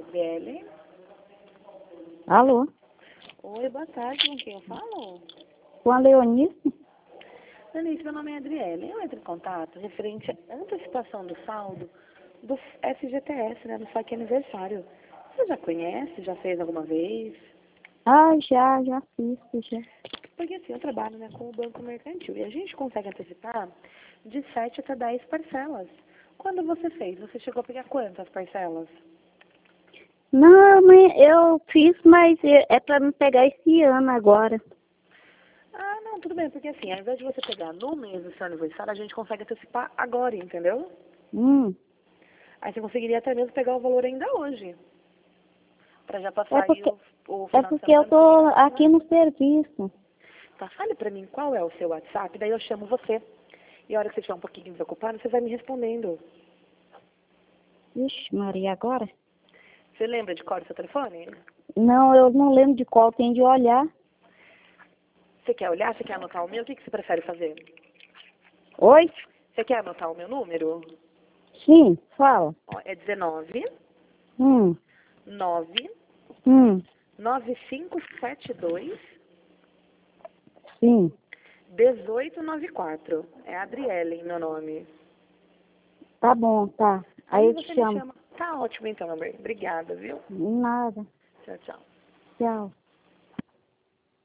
Adriele. Alô? Oi, boa tarde, com quem eu falo? Com a Leonice? Leonice, meu nome é Adriele. Eu entro em contato referente à antecipação do saldo do FGTS, né, do saque aniversário. Você já conhece? Já fez alguma vez? Ah, já fiz, já. Porque assim, eu trabalho, né, com o Banco Mercantil e a gente consegue antecipar de 7 até 10 parcelas. Quando você fez, você chegou a pegar quantas parcelas? Não, mãe, eu fiz, mas é pra me pegar esse ano agora. Ah, não, tudo bem, porque assim, ao invés de você pegar no mês do seu aniversário, a gente consegue antecipar agora, entendeu? Hum, Aí você conseguiria até mesmo pegar o valor ainda hoje, pra já é passar aí porque, o é final de porque eu semana com tô chave, aqui né? no serviço. Tá, fale pra mim qual é o seu WhatsApp, daí eu chamo você. E a hora que você estiver um pouquinho desocupado, você vai me respondendo. Ixi, Maria, agora? Você lembra de qual é o seu telefone? Não, eu não lembro de qual, tem de olhar. Você quer olhar? Você quer anotar o meu? O que você prefere fazer? Oi? Você quer anotar o meu número? Sim, fala. Ó, é 19 Hum, 9 hum, 9572 sim, 1894. É Adriele, meu nome. tá bom, tá. Aí Aí eu você te me chamo. chama. Tá ótimo então, amor. Obrigada, viu? Nada, Tchau, tchau. tchau.